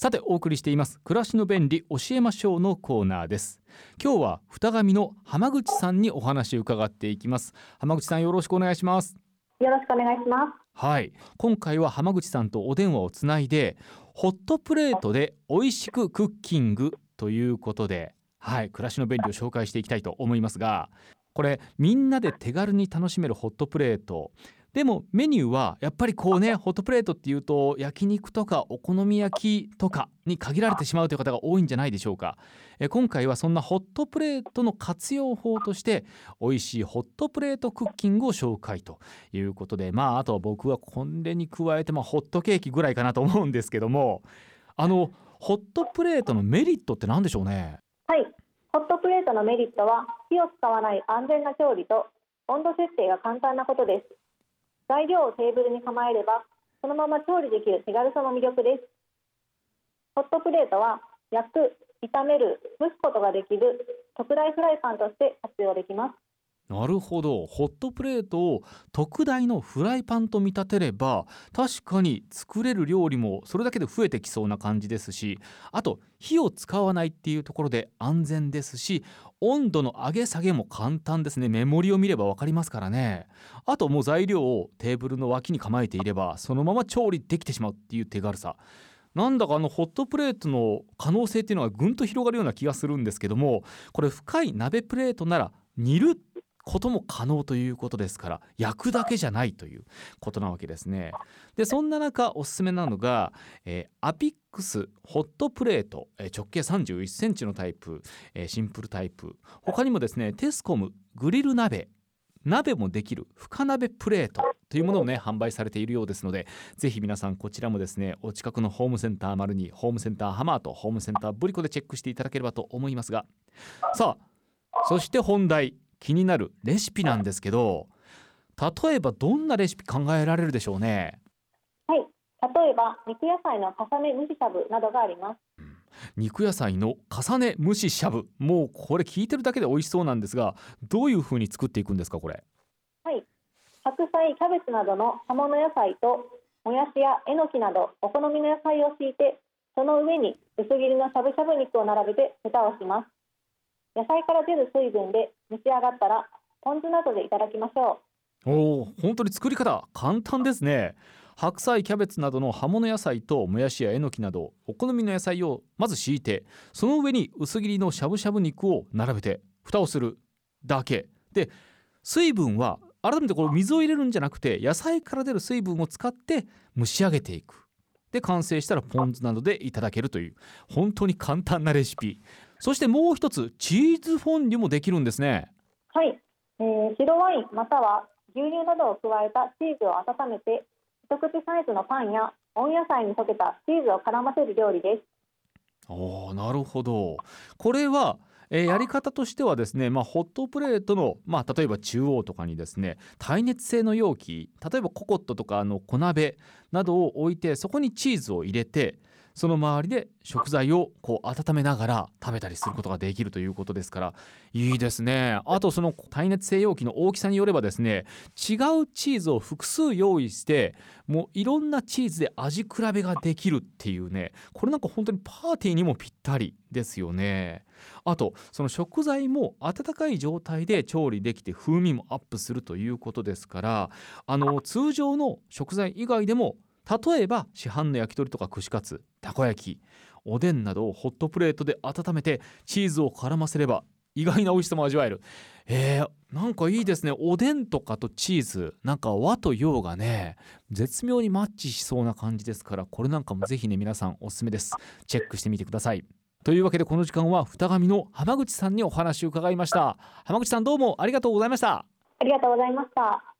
さてお送りしています暮らしの便利教えましょうのコーナーです。今日は二神の浜口さんにお話を伺っていきます。浜口さん、よろしくお願いします。 よろしくお願いします。 はい、今回は浜口さんとお電話をつないでホットプレートで美味しくクッキングということで、はい、暮らしの便利を紹介していきたいと思いますが、これみんなで手軽に楽しめるホットプレートでも、メニューはやっぱりこうね、ホットプレートっていうと焼肉とかお好み焼きとかに限られてしまうという方が多いんじゃないでしょうか。今回はそんなホットプレートの活用法として美味しいホットプレートクッキングを紹介ということで、あとは僕はこれに加えてホットケーキぐらいかなと思うんですけども、ホットプレートのメリットって何でしょうね。 はい、ホットプレートのメリットは火を使わない安全な調理と温度設定が簡単なことです。材料をテーブルに構えればそのまま調理できる手軽さも魅力です。ホットプレートは焼く、炒める、蒸すことができる特大フライパンとして活用できます。 なるほど、ホットプレートを特大のフライパンと見立てれば確かに作れる料理もそれだけで増えてきそうな感じですし、あと火を使わないっていうところで安全ですし、温度の上げ下げも簡単ですね。メモリを見れば分かりますからね。あともう材料をテーブルの脇に構えていればそのまま調理できてしまうっていう手軽さ、なんだかホットプレートの可能性っていうのがぐんと広がるような気がするんですけども、これ深い鍋プレートなら煮ることも可能ということですから、焼くだけじゃないということなわけですね。でそんな中おすすめなのが、アピックスホットプレート、直径31センチのタイプ、シンプルタイプ、他にもですねテスコムグリル鍋もできる深鍋プレートというものをね販売されているようですので、ぜひ皆さんこちらもですねお近くのホームセンター02、ホームセンターハマート、ホームセンターブリコでチェックしていただければと思いますが、さあそして本題、気になるレシピなんですけど、例えばどんなレシピ考えられるでしょうね。 はい、例えば肉野菜の重ね蒸ししゃぶなどがあります。 肉野菜の重ね蒸ししゃぶ、もうこれ聞いてるだけで美味しそうなんですが、どういう風に作っていくんですかこれ。 はい、白菜、キャベツなどの葉物野菜ともやしやえのきなどお好みの野菜を敷いて、その上に薄切りのしゃぶしゃぶ肉を並べて蓋をします。野菜から出る水分で蒸し上がったらポン酢などでいただきましょ本当に作り方簡単ですね。白菜、キャベツなどの葉物野菜ともやしやえのきなどお好みの野菜をまず敷いて、その上に薄切りのしゃぶしゃぶ肉を並べて蓋をするだけで、水分は改めてこれ水を入れるんじゃなくて野菜から出る水分を使って蒸し上げていく。で完成したらポン酢などでいただけるという本当に簡単なレシピ。そしてもう一つ、チーズフォンデュもできるんですね。 う。はい、白ワインまたは牛乳などを加えたチーズを温めて一口サイズのパンや温野菜に溶けたチーズを絡ませる料理です。 なるほど。これは、やり方としてはですね、ホットプレートの、例えば中央とかにですね耐熱性の容器、例えばココットとか小鍋などを置いて、そこにチーズを入れて、その周りで食材を温めながら食べたりすることができるということですから、いいですね。あとその耐熱性容器の大きさによればですね、違うチーズを複数用意して、もういろんなチーズで味比べができるっていうね、これなんか本当にパーティーにもぴったりですよね。あとその食材も温かい状態で調理できて風味もアップするということですから、通常の食材以外でも、例えば市販の焼き鳥とか串カツ、たこ焼き、おでんなどをホットプレートで温めてチーズを絡ませれば意外な美味しさも味わえる。なんかいいですね。おでんとかとチーズ、なんか和と洋がね絶妙にマッチしそうな感じですから、これなんかもぜひね皆さんおすすめです。チェックしてみてください。というわけでこの時間は二神の浜口さんにお話を伺いました。浜口さん、どうもありがとうございました。 ありがとうございました。